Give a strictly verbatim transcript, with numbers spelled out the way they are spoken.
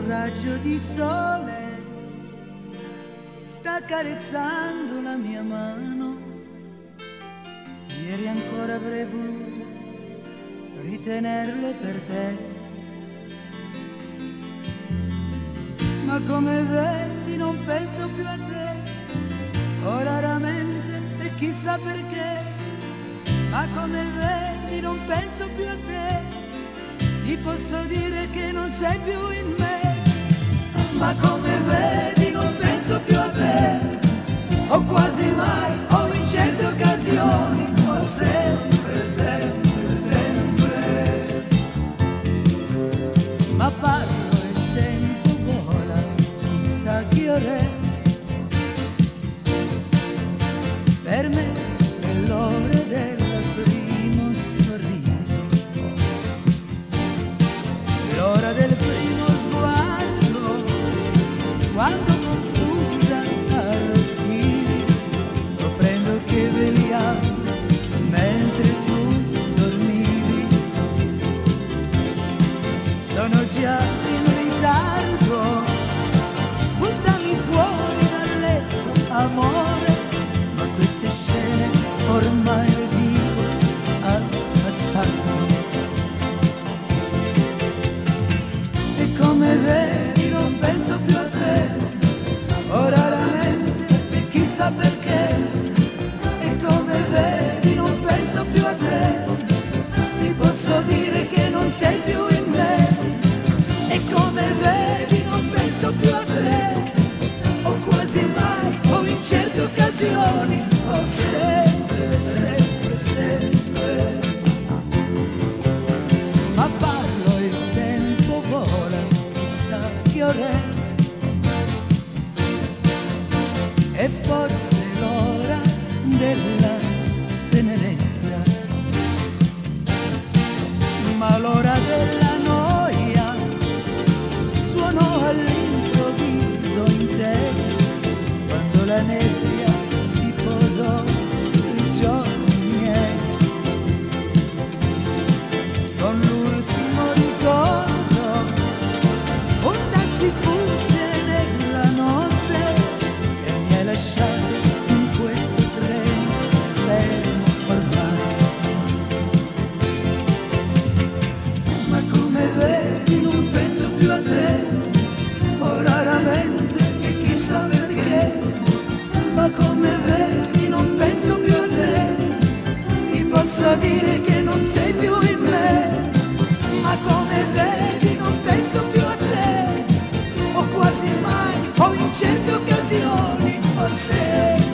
raggio di sole sta carezzando la mia mano. Ieri ancora avrei voluto ritenerlo per te, ma come vedi non penso più a te, o raramente e chissà perché, ma come vedi non penso più a te, ti posso dire che non sei più in me, ma come vedi non penso più a te, o quasi mai, o in certe occasioni, o sempre, sempre, sempre, ma parlo e il tempo vola, chissà che ore, per me è l'ora del primo sorriso, l'ora del primo sguardo, quando confusa arrossivi, scoprendo che veliamo mentre tu dormivi. Sono già in ritardo, buttami fuori dal letto, amore, ma queste scene ormai le vivo al passato. E come vedi non penso più a te, o raramente e chissà perché, e come vedi non penso più a te, ti posso dire che non sei più in me, e come vedi non penso più a te, o quasi mai, o in certe occasioni, o sempre, sempre, sempre, ma parlo il tempo vola, chissà che ore, e forse l'ora della tenerezza, ma l'ora della noia suonò all'improvviso in te, quando la nebbia si posò sui giorni miei, con l'ultimo ricordo onda si fugge nella notte e mi hai lasciato in questo treno fermo ormai, ma come vedi non penso più a te, o raramente e chissà perché, ma come vedi non penso più a te, ti posso dire che non sei più in me, ma come vedi non penso più a te, o quasi mai, o in certe occasioni, o se